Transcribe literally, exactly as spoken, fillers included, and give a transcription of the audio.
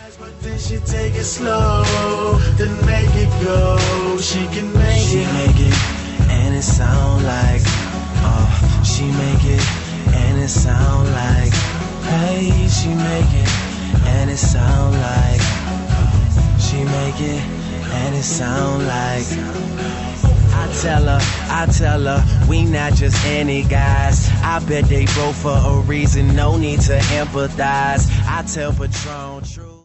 But then she take it slow, then make it go. She can make She it. make it, and it sound like, uh, she make it, and it sound like, hey, she make it, and it sound like, she make it, and it sound like. I tell her, I tell her, we not just any guys. I bet they broke for a reason, no need to empathize. I tell Patron, true.